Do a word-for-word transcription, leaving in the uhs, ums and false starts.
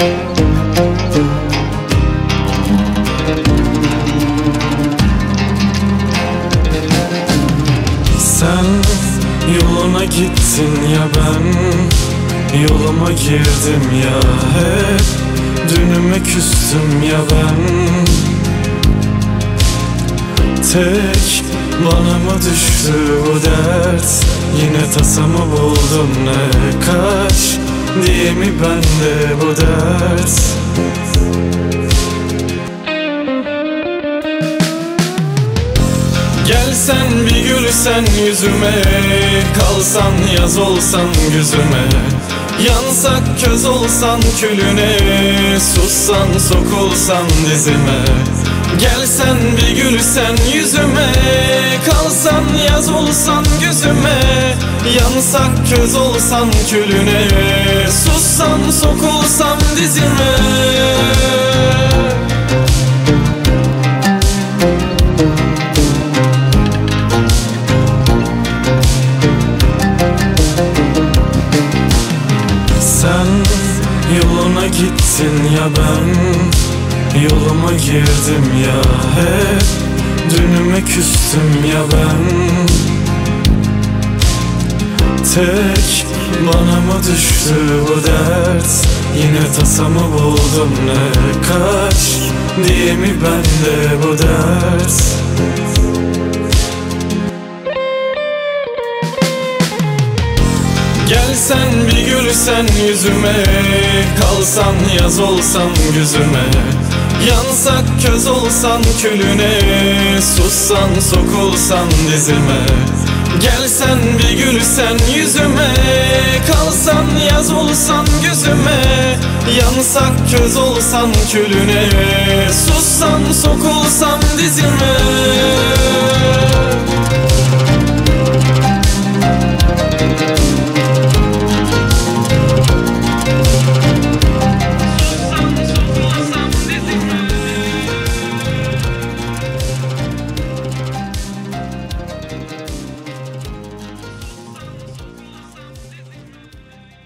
Sen yoluna gittin ya ben yoluma girdim ya, hep dünüme küstüm ya ben. Tek bana mı düştü bu dert, yine tasamı buldum ne kaç diye mi bende bu dert. Gelsen bir gülsen yüzüme, kalsan yaz olsan güzüme, yansak köz olsan külüne, sussan sokulsan dizime. Gelsen bir gülsen yüzüme, kalsan yaz olsan gözüme, yansak köz olsan külüne, sussan sokulsan dizime. Sen yoluna gittin ya ben yoluma girdim ya, hep dünüme küstüm ya ben. Tek bana mı düştü bu dert, yine tasamı buldum ne kaç diye mi bende bu dert. Gelsen bir gülsen yüzüme, kalsan yaz olsan güzüme, yansak köz olsan külüne, sussan sokulsan dizime. Gelsen bir gülsen yüzüme, kalsan yaz olsan gözüme, yansak köz olsan külüne, sussan sokulsan dizime.